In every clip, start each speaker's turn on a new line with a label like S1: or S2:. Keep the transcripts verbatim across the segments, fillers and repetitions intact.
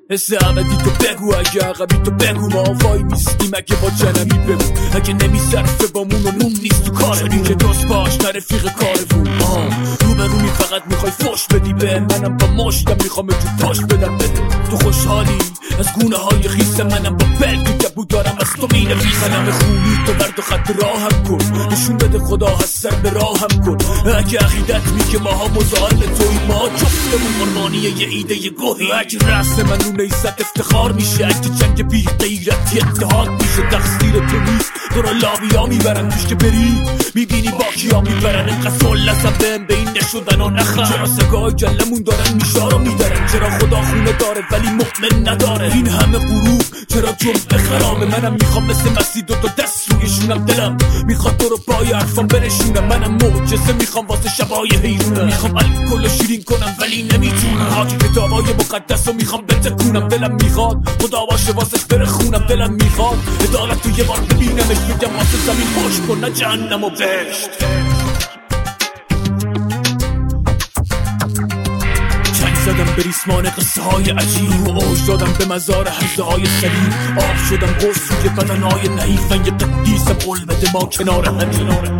S1: حس ابدی تو بگو، اگه عقبی تو بگو، ما وای میستیم اگه با جنمی بگو، اگه نمیصرفه بامون و نون نیست تو کارمون که دوست باش تا رفیق کارمون. رو به رومی فقط میخوای فوش بدی به منم، با مشتم میخوام تو پاش بدم بده. تو خوشحالی از گونه های خیسه، منم با بلگی که بود دارم از تو مینویسم. همه خونی تو برد و خط راهم کن، نشون بده خدا هست سر به راهم کن. اگه عقیدت میگه ماها مزاحم توی، ما جفتمون قربانی یه ایده یه گوهی. اگه رأس من رو نیست افتخار میشه، اگه جنگ بی غیرتی اتحاد میشه. تقصیر تو نیست، تو رو لابی ها میبرن توش که بری، میبینی با کیا میبرن. اینقدر سلسم بهم به این نشدن و نخم. چرا سگاه جلمون دارن میشارو میدارن، چرا خدا خونه داره ولی مؤمن نداره. این همه غروب چرا جمعه خرابه، منم میخوام مثل مسیح دوتا دست رویشونم. دلم میخواد تو رو پای حرفام برشونم، منم معجزه میخوام واسه شبای حیرونم. میخوام الکل و شیرین کنم ولی نمیتونم، حاجی کتابای مقدس رو میخوام بتکونم. دلم میخواد خدا باشه واسش بره خونم، دلم میخواد عدالت تو یه بار ببینمش، بگم واسه زمین خوش کن نه جهنم و بهشت. زدم به ریسمان قصه های عجیب و اوج دادم به مزار حزه های سلیم. آب شدم قرص روی بدن های نحیف، من یه قدیسم قول بده ما کنار همین.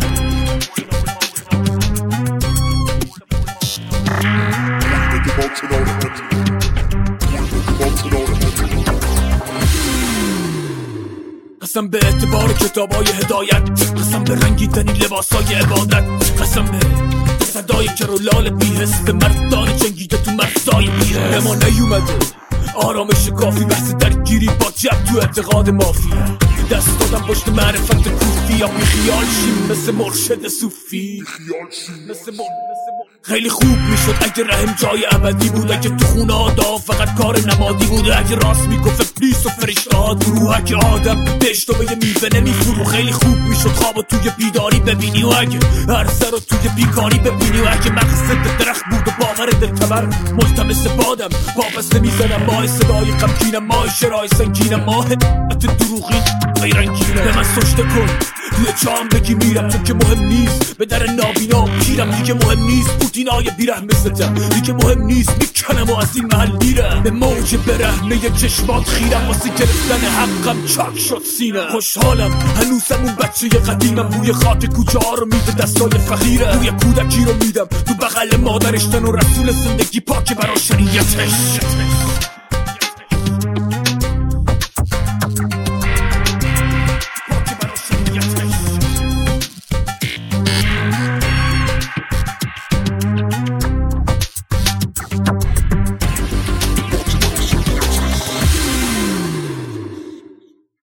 S1: قسم به اعتبار کتاب های هدایت، قسم به رنگیدنی لباس های عبادت، قسم به صدای کرولال بیهست مردان جنگیده تو مرزای بیهست. به ما نیومده آرامش کافی، بحث درگیری با جب تو اعتقاد مافی. دست دادم پشت معرفت کوفی، یا بی خیال شیم مثل مرشد صوفی. مثل مرشد خیلی خوب میشد اگه رحم جای ابدی بود، اگه تو خونه آدا فقط کار نمادی بود، اگه راست میگفت پلیس و فرشته ها درو، اگه آدم بهشتو به یه میوه نمیفرو. خیلی خوب میشد خوابو توی بیداری ببینی، و اگه عرصه رو توی بیکاری ببینی، و اگه مقصد درخت بود و باور دلتبر ملتمس بادم واپس نمیزنم. ماه صدای غمگینم، ماه شرای سنگینم، ماه حت دروغین غیرنگینم. به من سجده کن توی چام بگی میرم، چون که مهم نیست به در نابینا پیرم. دیگه مهم نیست پوتینای بیرحمه ستم، دیگه مهم نیست میکنم و از این محل میرم. به موج برهنه چشمات خیرم، واسه گرفتن حقم چاک شد سینم. خوشحالم هنوزم اون بچه قدیمم، روی خاک کوچه ها رو میده دستای فقیرم. روی کودکی رو میدم تو بغل مادرش، تن و رسول زندگی پاک برا شریعتش.